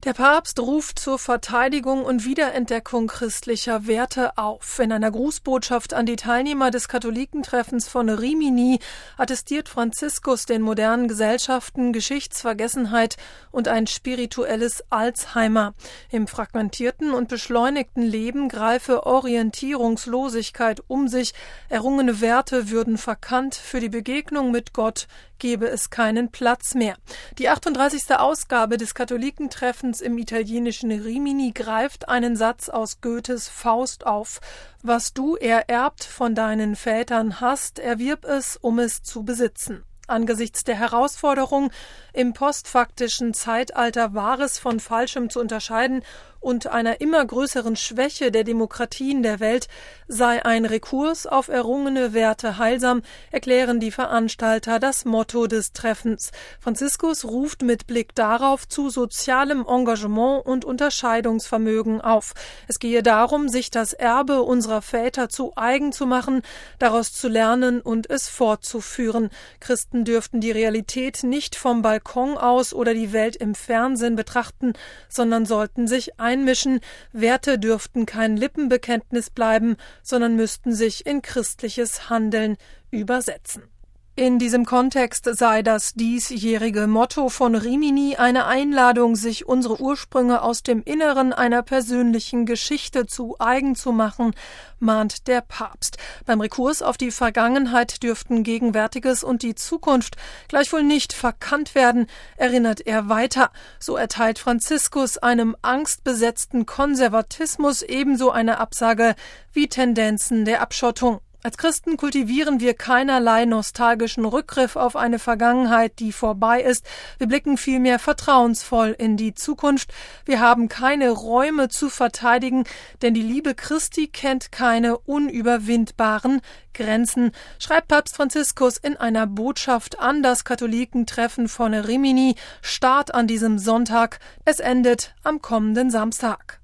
Der Papst ruft zur Verteidigung und Wiederentdeckung christlicher Werte auf. In einer Grußbotschaft an die Teilnehmer des Katholikentreffens von Rimini attestiert Franziskus den modernen Gesellschaften Geschichtsvergessenheit und ein spirituelles Alzheimer. Im fragmentierten und beschleunigten Leben greife Orientierungslosigkeit um sich, errungene Werte würden verkannt, für die Begegnung mit Gott gebe es keinen Platz mehr. Die 38. Ausgabe des Katholikentreffens im italienischen Rimini greift einen Satz aus Goethes Faust auf. Was du ererbt von deinen Vätern hast, erwirb es, um es zu besitzen. Angesichts der Herausforderung, im postfaktischen Zeitalter Wahres von Falschem zu unterscheiden und einer immer größeren Schwäche der Demokratien der Welt, sei ein Rekurs auf errungene Werte heilsam, erklären die Veranstalter das Motto des Treffens. Franziskus ruft mit Blick darauf zu sozialem Engagement und Unterscheidungsvermögen auf. Es gehe darum, sich das Erbe unserer Väter zu eigen zu machen, daraus zu lernen und es fortzuführen. Christen dürften die Realität nicht vom Balkon aus oder die Welt im Fernsehen betrachten, sondern sollten sich einmischen. Werte dürften kein Lippenbekenntnis bleiben, sondern müssten sich in christliches Handeln übersetzen. In diesem Kontext sei das diesjährige Motto von Rimini eine Einladung, sich unsere Ursprünge aus dem Inneren einer persönlichen Geschichte zu eigen zu machen, mahnt der Papst. Beim Rekurs auf die Vergangenheit dürften Gegenwärtiges und die Zukunft gleichwohl nicht verkannt werden, erinnert er weiter. So erteilt Franziskus einem angstbesetzten Konservatismus ebenso eine Absage wie Tendenzen der Abschottung. Als Christen kultivieren wir keinerlei nostalgischen Rückgriff auf eine Vergangenheit, die vorbei ist. Wir blicken vielmehr vertrauensvoll in die Zukunft. Wir haben keine Räume zu verteidigen, denn die Liebe Christi kennt keine unüberwindbaren Grenzen, schreibt Papst Franziskus in einer Botschaft an das Katholikentreffen von Rimini. Start an diesem Sonntag. Es endet am kommenden Samstag.